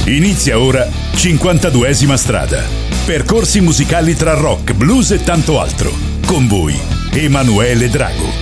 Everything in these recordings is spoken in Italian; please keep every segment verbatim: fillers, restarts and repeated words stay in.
Inizia ora cinquantaduesima strada. Percorsi musicali tra rock, blues e tanto altro. Con voi, Emanuele Drago.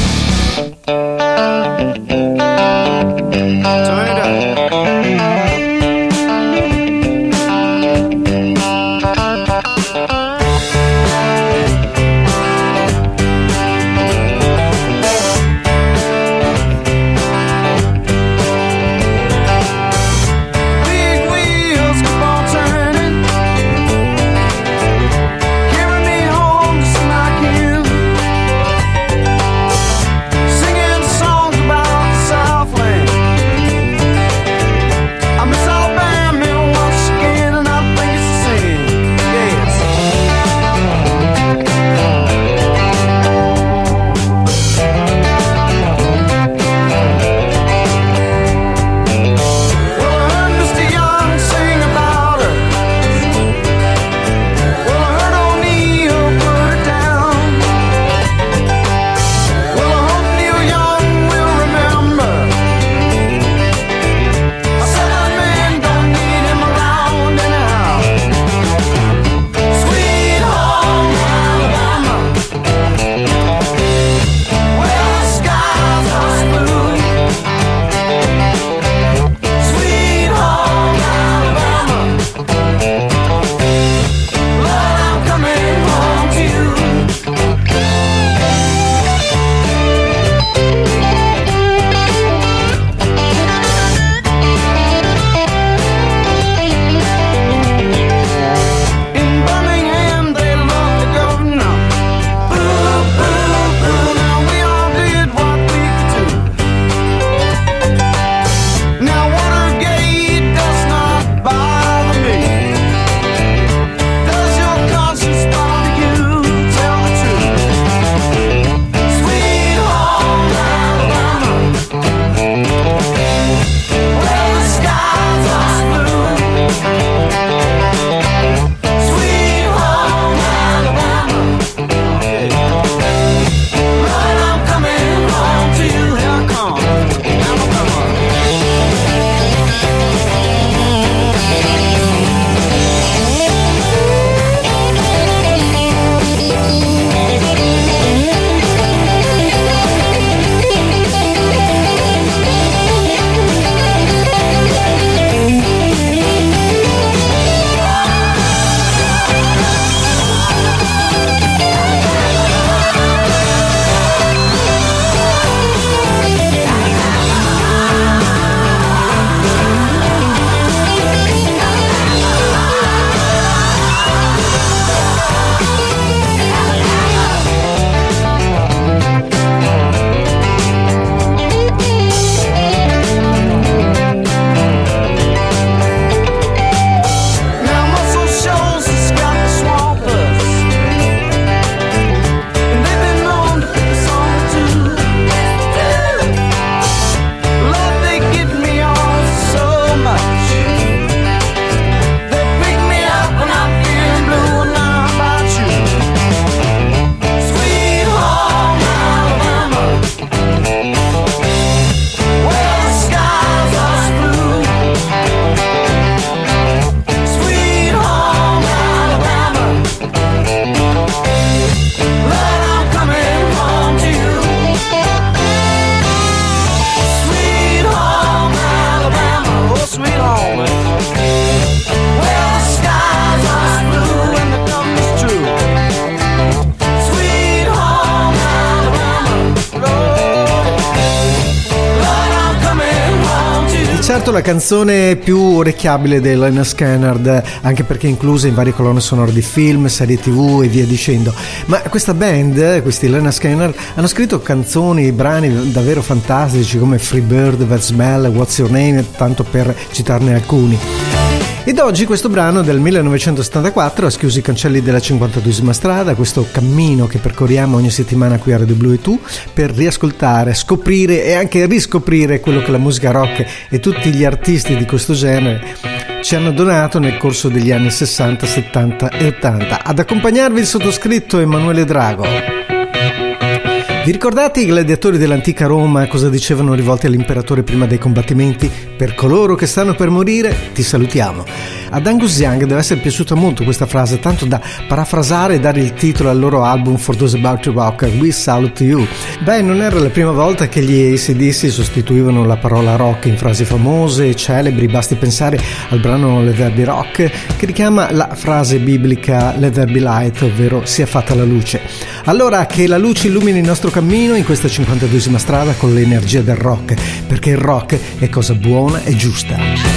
Certo, la canzone più orecchiabile dei Lynyrd Skynyrd, anche perché è inclusa in varie colonne sonore di film, serie tv e via dicendo. Ma questa band, questi Lynyrd Skynyrd, hanno scritto canzoni, brani davvero fantastici come Free Bird, That Smell, What's Your Name, tanto per citarne alcuni. Ed oggi questo brano del millenovecentosettantaquattro ha schiuso i cancelli della cinquantaduesima strada, questo cammino che percorriamo ogni settimana qui a Radio Blu e Tu per riascoltare, scoprire e anche riscoprire quello che la musica rock e tutti gli artisti di questo genere ci hanno donato nel corso degli anni sessanta, settanta e ottanta. Ad accompagnarvi il sottoscritto Emanuele Drago. Vi ricordate i gladiatori dell'antica Roma cosa dicevano rivolti all'imperatore prima dei combattimenti? per coloro che stanno per morire ti salutiamo. Ad Angus Young deve essere piaciuta molto questa frase, tanto da parafrasare e dare il titolo al loro album For Those About to Rock, We Salute You. Beh, non era la prima volta che gli A C D C sostituivano la parola rock in frasi famose e celebri, basti pensare al brano Let There Be Rock, che richiama la frase biblica Let There Be Light, ovvero sia fatta la luce. Allora, che la luce illumini il nostro cammino in questa cinquantaduesima strada con l'energia del rock, perché il rock è cosa buona e giusta.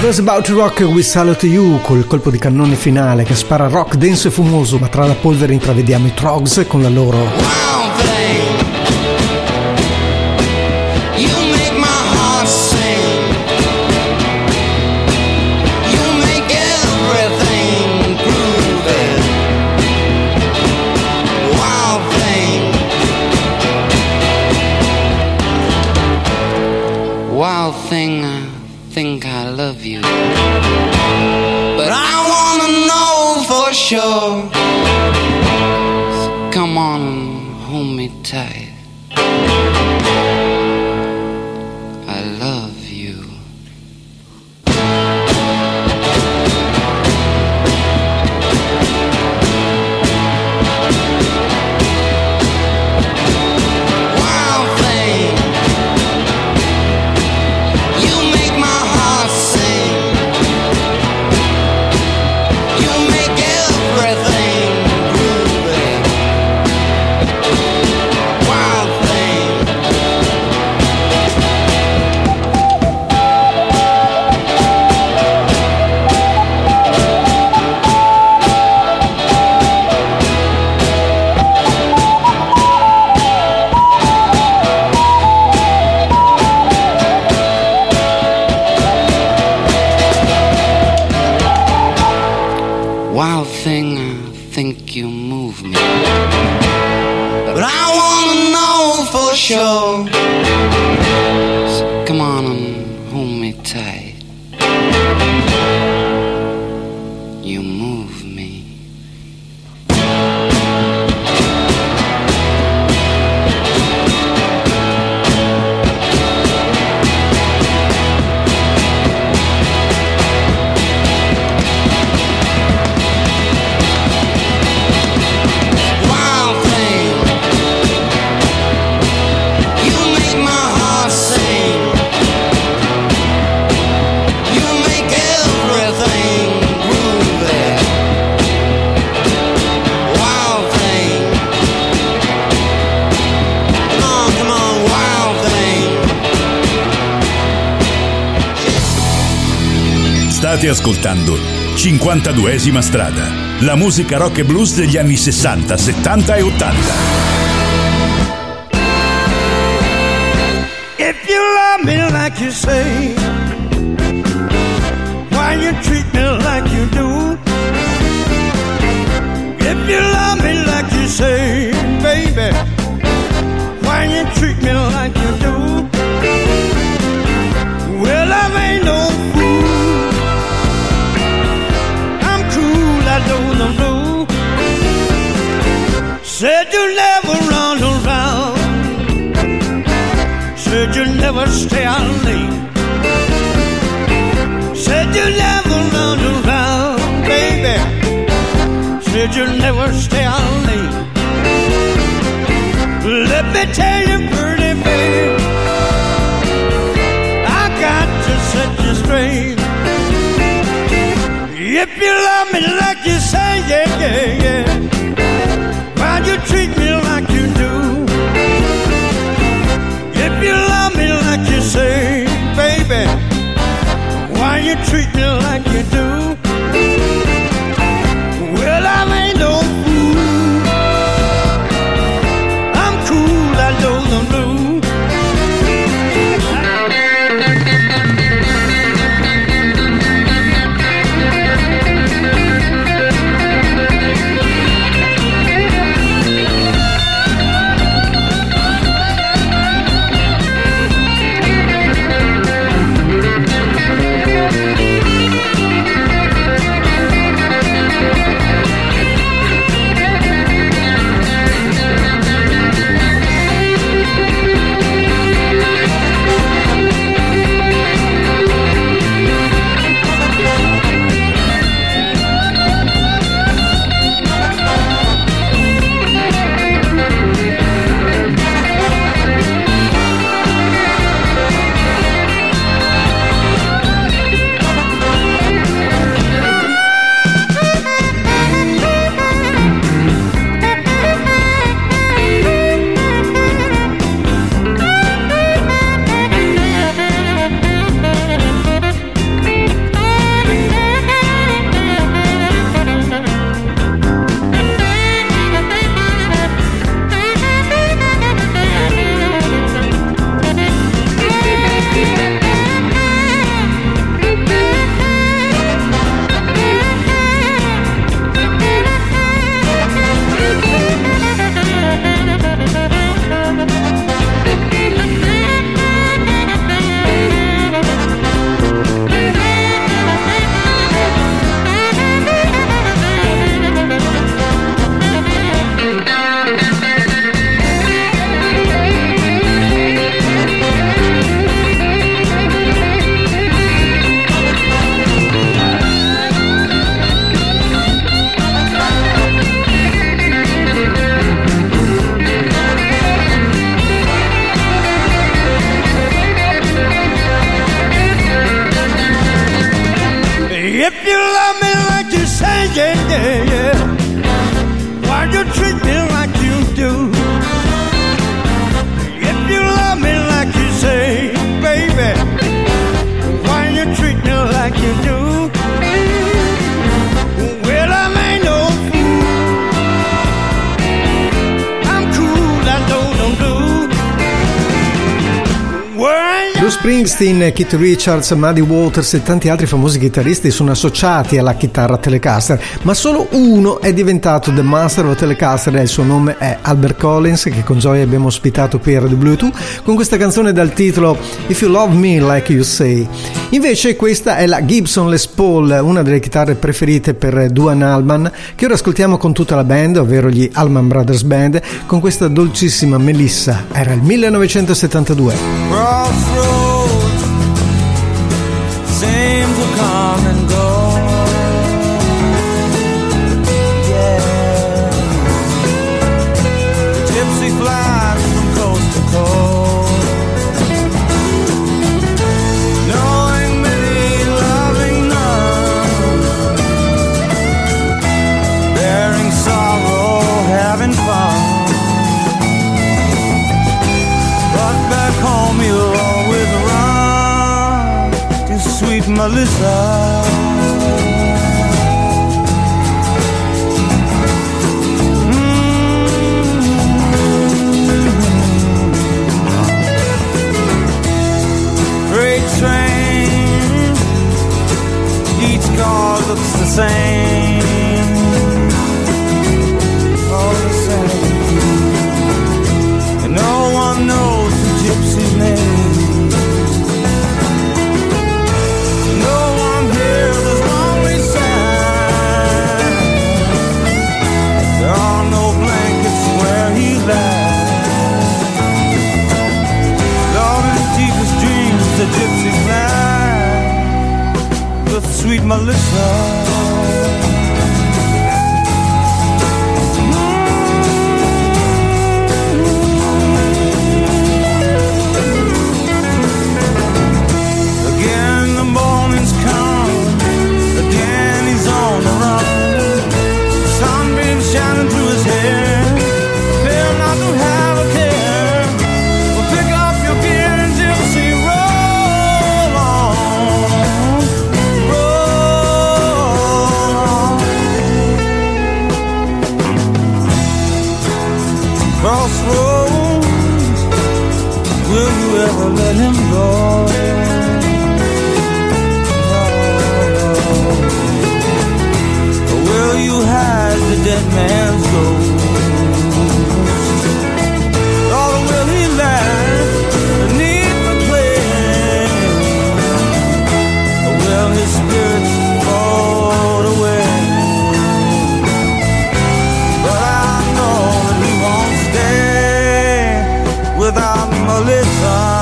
Was About to Rock with Salute You, col colpo di cannone finale che spara rock denso e fumoso, ma tra la polvere intravediamo i Trogs con la loro Wow thing, you make my heart sing, you make everything groovy. Wow thing, wow thing, I think I love you, but I wanna know for sure. So come on and hold me tight. I love you. Wow thing, you make my heart sing, you make everything groovy. Wow thing, wow thing, I think you move me, but I wanna know for sure. So come on and hold me tight. You move me. Wow thing, you make my heart sing, you make everything groovy. Wow thing, come on, come on, wow thing. State ascoltando cinquantaduesima strada, la musica rock e blues degli anni sessanta, settanta e ottanta. If you love me like you say, why you treat me like you do? If you love me like you say, baby, why you treat me like you do? Well, I ain't no fool, I'm cool, I know the rule. Said you never run around, said you never stay out late, said you never run around, baby, said you never stay out late. Let me tell you, pretty baby, I got to set you straight. If you love me like you say, yeah, yeah, yeah, why'd you treat me like you do? If you love me like you say, baby, why you treat me like you do? Well, I ain't no fool, I'm cool, I know the blues. Springsteen, Keith Richards, Muddy Waters e tanti altri famosi chitarristi sono associati alla chitarra Telecaster, ma solo uno è diventato The Master of Telecaster e il suo nome è Albert Collins, che con gioia abbiamo ospitato qui a Radio Blue due con questa canzone dal titolo If You Love Me Like You Say. Invece questa è la Gibson Les Paul, una delle chitarre preferite per Duane Allman, che ora ascoltiamo con tutta la band, ovvero gli Allman Brothers Band, con questa dolcissima Melissa. Era il millenovecentosettantadue. Crossroads seem to come and go. Yeah, the gypsy flies from coast to coast, knowing many, loving none, bearing sorrow, having fun. But back home you'll always run to sweet Melissa. Freight train, each car looks the same, all the same, and no one knows the gypsy's name. No one hears his lonely sigh. There are no blankets where he lies. Love in deepest dreams the gypsy fly with sweet Melissa. Shining through his hair, fail not to have a care. Well, pick up your gear and gypsy, roll on, roll on. Crossroads, will you ever let him go? Will you hide the dead man's ghost? Or will he lie beneath the clay? Or will his spirit float away? But I know that he won't stay without Melissa.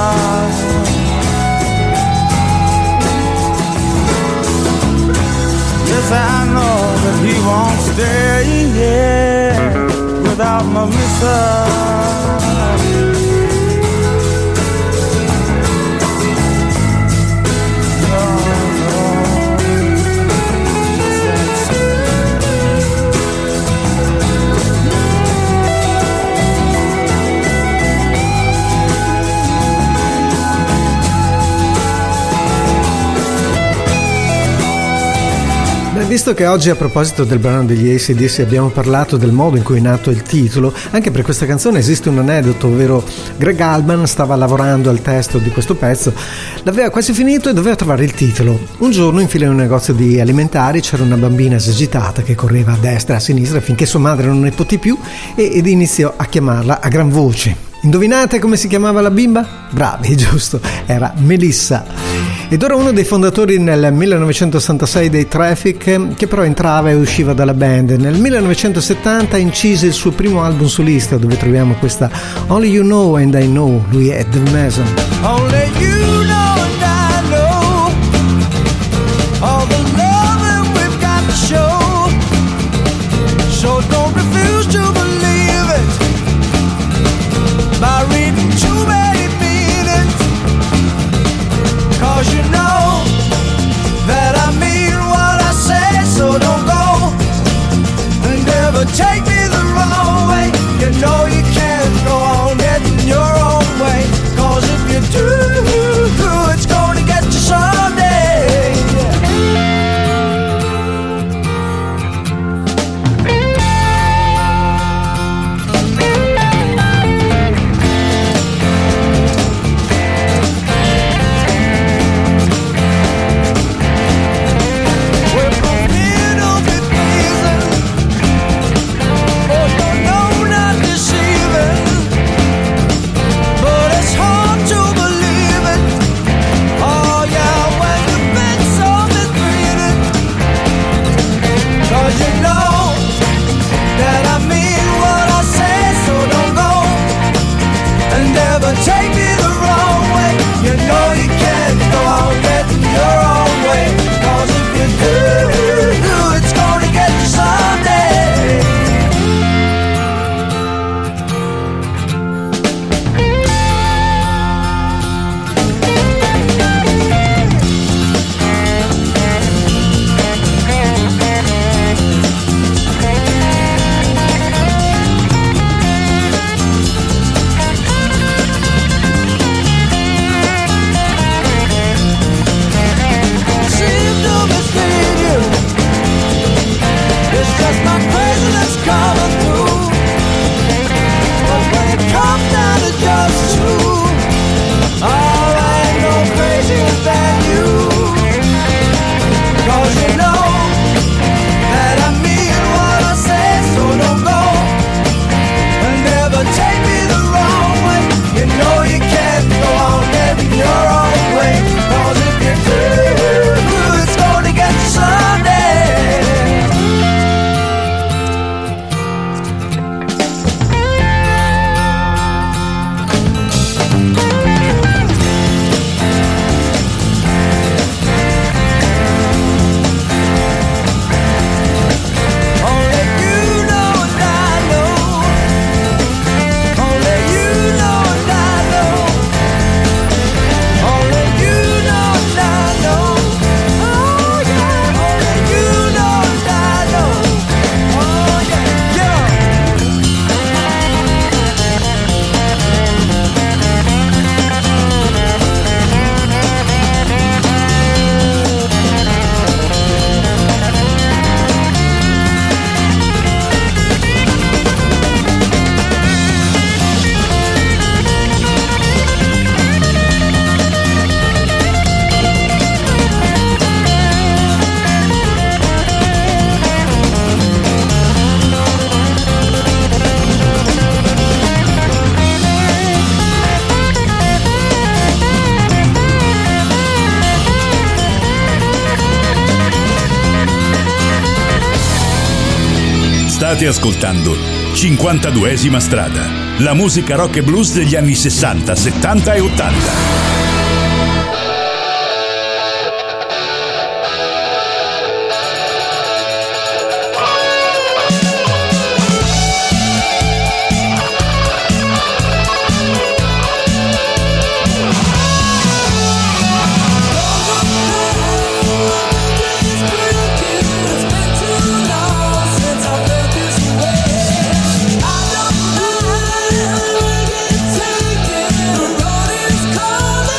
Yes, I know that he won't stay, yeah, without Melissa. Visto che oggi a proposito del brano degli A C D C abbiamo parlato del modo in cui è nato il titolo, anche per questa canzone esiste un aneddoto, ovvero Greg Allman stava lavorando al testo di questo pezzo, l'aveva quasi finito e doveva trovare il titolo. Un giorno in fila in un negozio di alimentari c'era una bambina esagitata che correva a destra e a sinistra finché sua madre non ne potì più ed iniziò a chiamarla a gran voce. Indovinate come si chiamava la bimba? Bravi, giusto, era Melissa. Ed ora uno dei fondatori nel millenovecentosessantasei dei Traffic, che però entrava e usciva dalla band. Nel millenovecentosettanta incise il suo primo album solista, dove troviamo questa Only You Know and I Know. Lui è Dave Mason. Only you know and I know all the love that we've got to show. So don't refuse to believe it by reading too many meanings. Cause you know that I mean what I say, so don't go and never take me the wrong way. You know you can't go on heading your own way, cause if you do, it's gonna get you someday. State ascoltando cinquantaduesima strada, la musica rock e blues degli anni sessanta, settanta e ottanta. Calling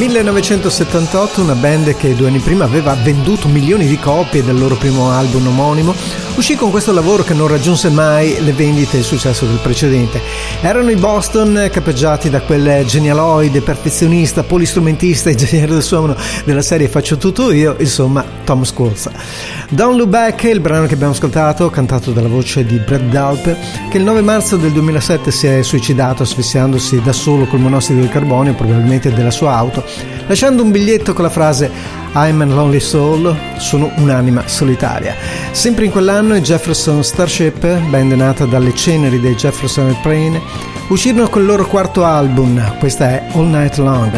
millenovecentosettantotto, una band che due anni prima aveva venduto milioni di copie del loro primo album omonimo, uscì con questo lavoro che non raggiunse mai le vendite e il successo del precedente. Erano i Boston, capeggiati da quel genialoide, perfezionista, polistrumentista, ingegnere del suono della serie Faccio tutto io, insomma Tom Scholz. Don't Look Back è il brano che abbiamo ascoltato, cantato dalla voce di Brett Dalpe, che il nove marzo del duemilasette si è suicidato asfissiandosi da solo col monossido di carbonio, probabilmente della sua auto, lasciando un biglietto con la frase I'm a lonely soul, sono un'anima solitaria. Sempre in quell'anno i Jefferson Starship, band nata dalle ceneri dei Jefferson Airplane, uscirono con il loro quarto album, questa è All Night Long.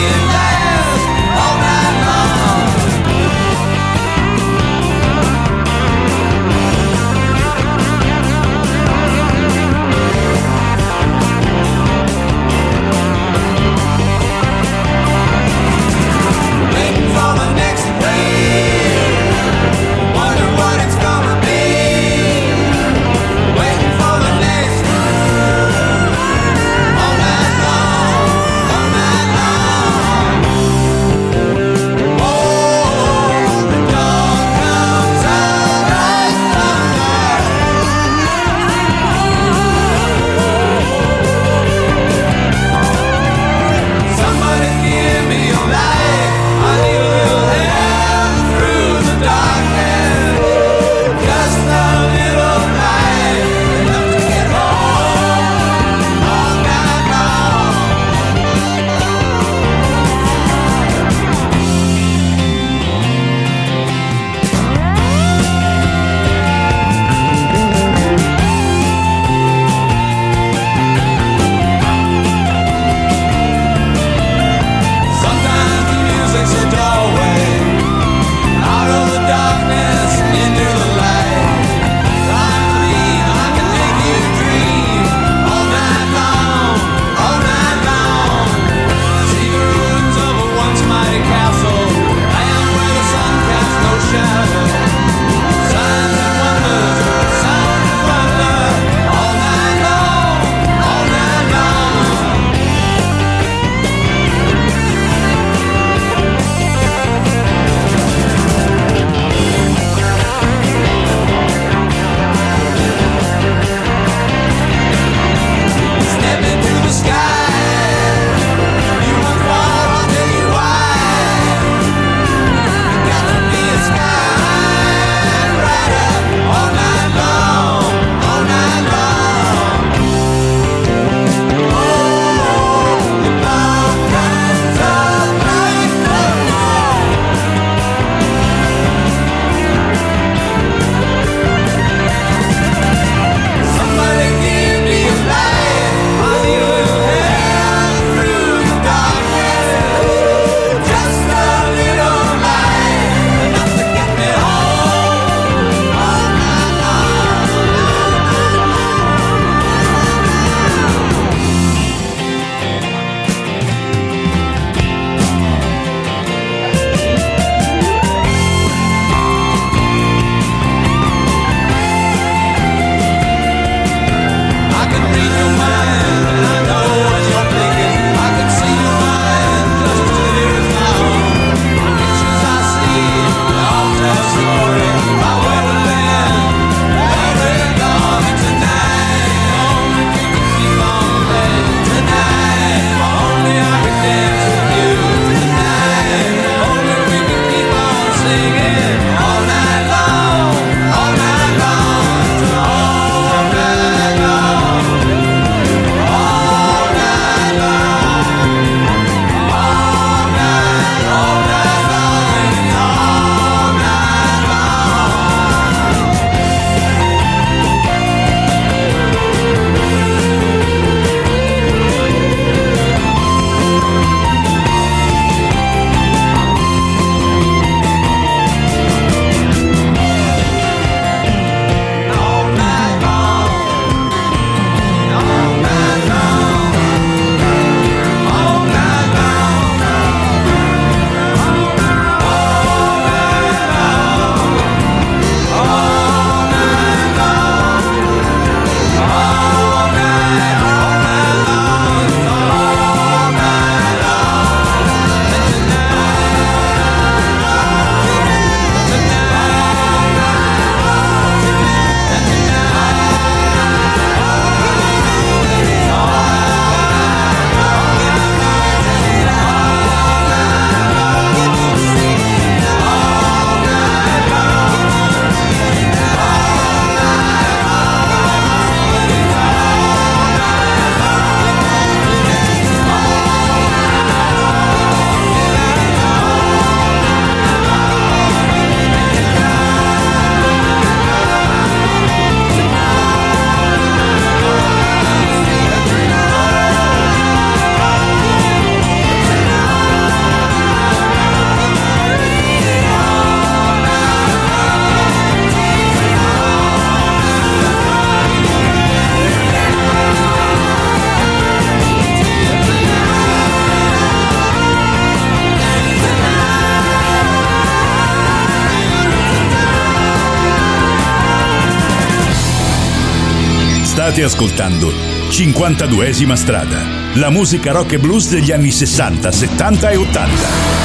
All night long. State ascoltando cinquantaduesima strada, la musica rock e blues degli anni sessanta, settanta e ottanta.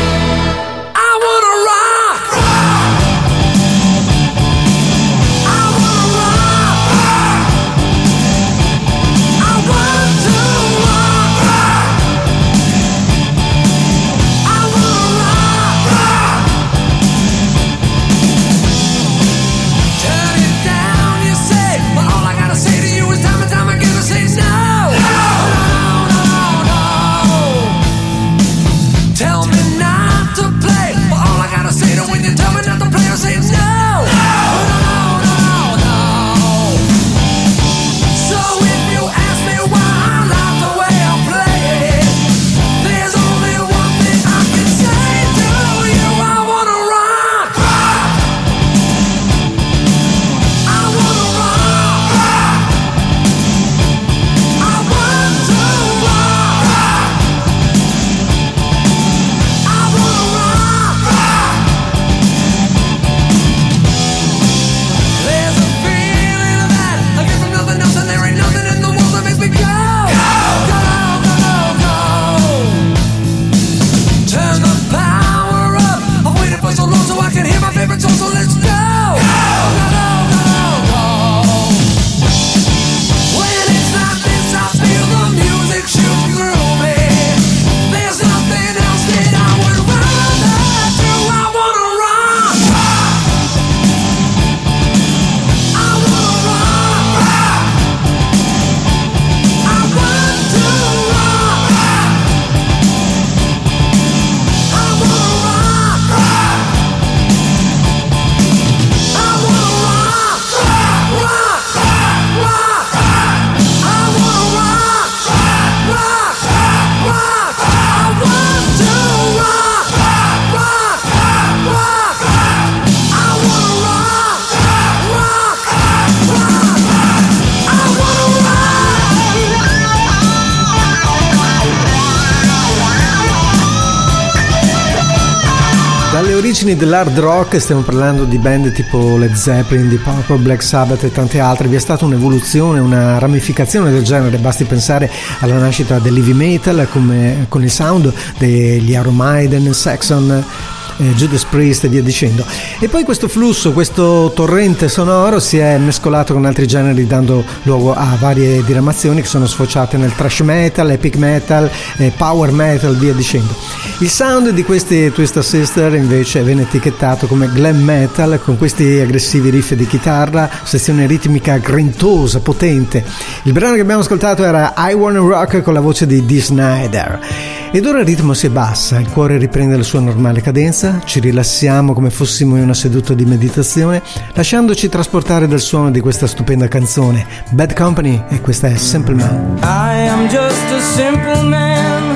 Dalle origini dell'hard rock, stiamo parlando di band tipo Led Zeppelin, Deep Purple, Black Sabbath e tante altre, vi è stata un'evoluzione, una ramificazione del genere, basti pensare alla nascita dell'heavy metal come, con il sound degli Iron Maiden, Saxon, eh, Judas Priest e via dicendo. E poi questo flusso, questo torrente sonoro si è mescolato con altri generi, dando luogo a varie diramazioni che sono sfociate nel thrash metal, epic metal, eh, power metal, via dicendo. Il sound di questi Twisted Sister invece venne etichettato come glam metal, con questi aggressivi riff di chitarra, sezione ritmica grintosa, potente. Il brano che abbiamo ascoltato era I Wanna Rock con la voce di Dee Snider. Ed ora il ritmo si abbassa, il cuore riprende la sua normale cadenza, ci rilassiamo come fossimo in una seduta di meditazione, lasciandoci trasportare dal suono di questa stupenda canzone, Bad Company, e questa è Simple Man. I am just a simple man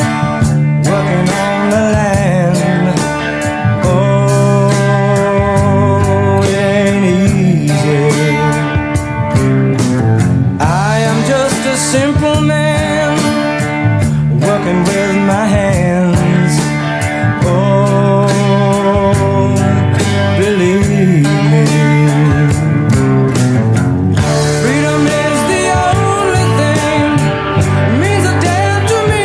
working on the land. Oh, it ain't easy. I am just a simple man working with my hands. Oh, believe me. Freedom is the only thing means a damn to me.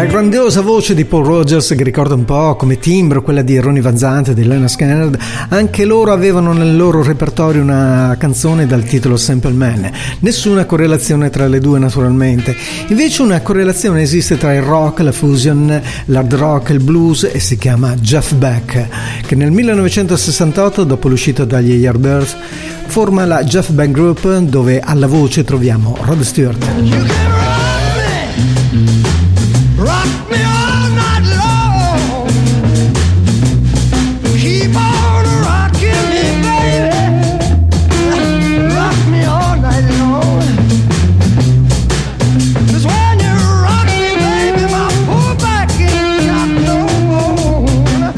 grandiosa voce di Paul Rogers, che ricorda un po' come timbro quella di Ronnie Van Zant e di Lynyrd Skynyrd. Anche loro avevano nel loro repertorio una canzone dal titolo Sample Man. Nessuna correlazione tra le due, naturalmente. Invece una correlazione esiste tra il rock, la fusion, l'hard rock e il blues, e si chiama Jeff Beck, che nel millenovecentosessantotto, dopo l'uscita dagli Yardbirds, forma la Jeff Beck Group, dove alla voce troviamo Rod Stewart. Rock me all night long. Keep on rocking me, baby. Rock me all night long. 'Cause when you rock me, baby, my poor back ain't got no bone.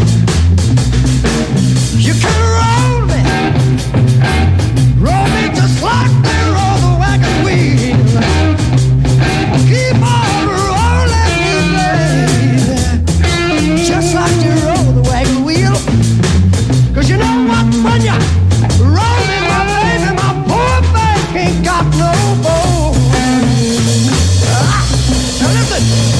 You can roll me, roll me just like they roll the wagon wheel. Keep on rolling me, baby, just like you roll the wagon wheel. 'Cause you know what, when you roll me, my baby, my poor back ain't got no bone. Ah, now listen.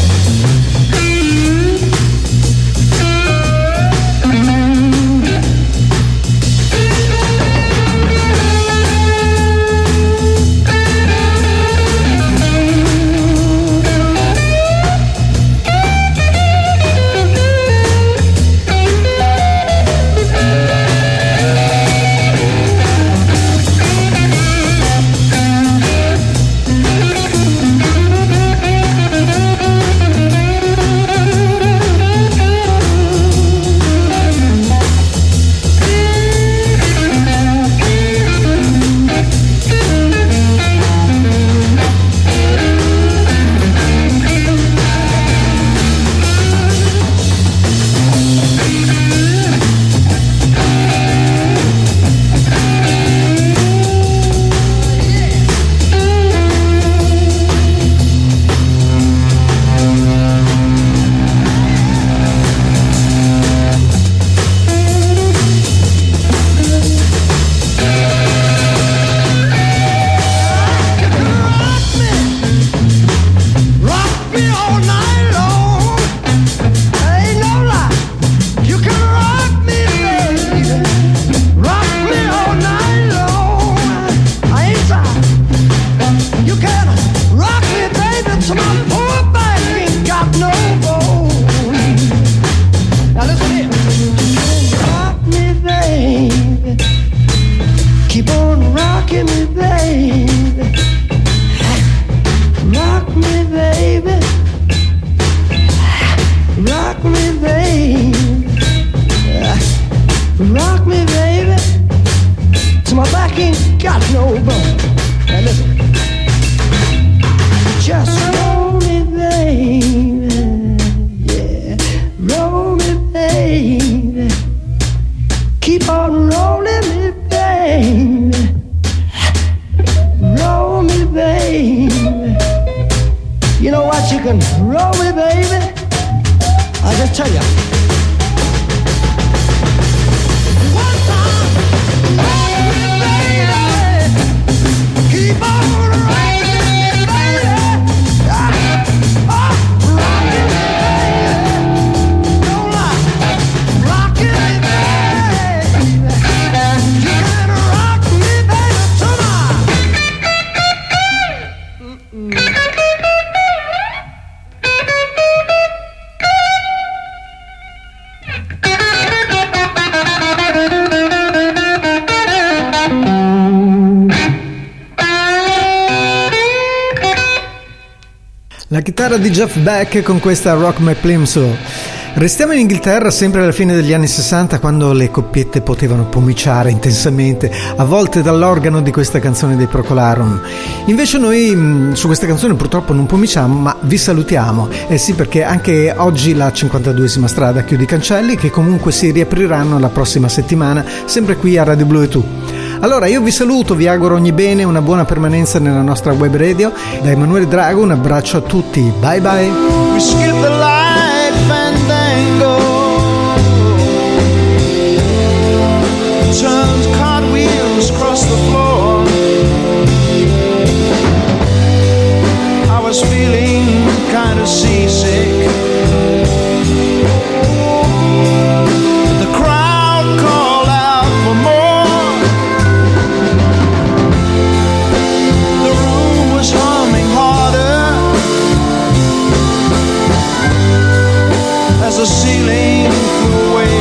La chitarra di Jeff Beck con questa Rock My Plimsoll. Restiamo in Inghilterra sempre alla fine degli anni sessanta, quando le coppiette potevano pomiciare intensamente, a volte dall'organo di questa canzone dei Procolarum. Invece noi su questa canzone purtroppo non pomiciamo, ma vi salutiamo. Eh sì, perché anche oggi la cinquantaduesima strada chiude i cancelli, che comunque si riapriranno la prossima settimana, sempre qui a Radio Blu e Tu. Allora io vi saluto, vi auguro ogni bene, una buona permanenza nella nostra web radio. Da Emanuele Drago un abbraccio a tutti, bye bye. We skip the light fandango, turns cartwheels across the floor. I was feeling kind kind of seasick. The crowd called out for more. The room was humming harder as the ceiling flew away.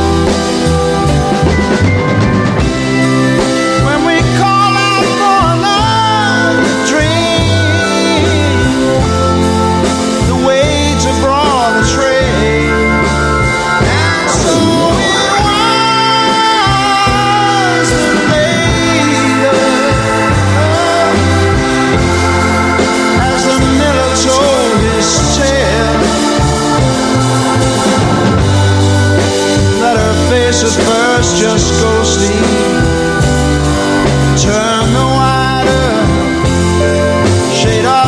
At first just go sleep, turn the wider shade of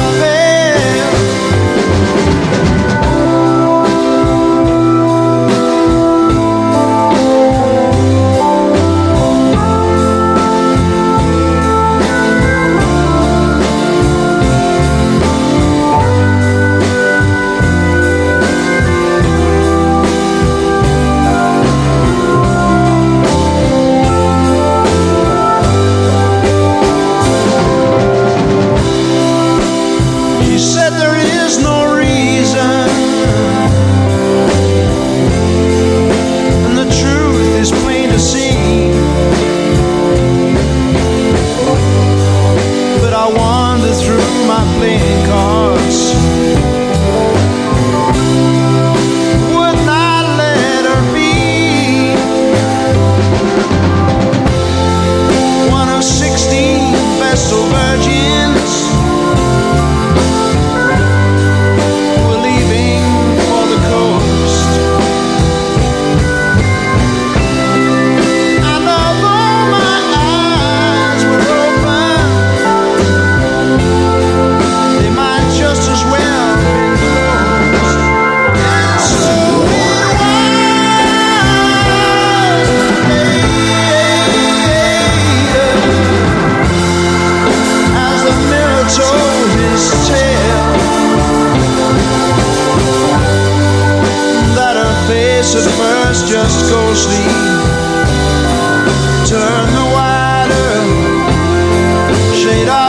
at first just go sleep, turn the wider shade of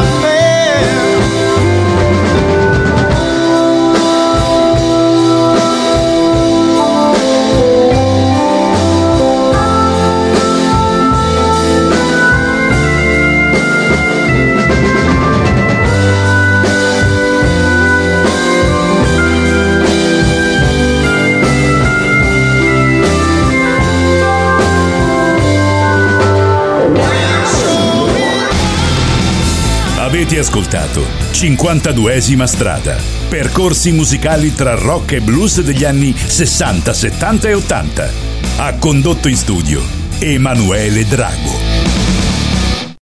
Avete ascoltato cinquantaduesima strada, percorsi musicali tra rock e blues degli anni sessanta, settanta e ottanta. Ha condotto in studio Emanuele Drago.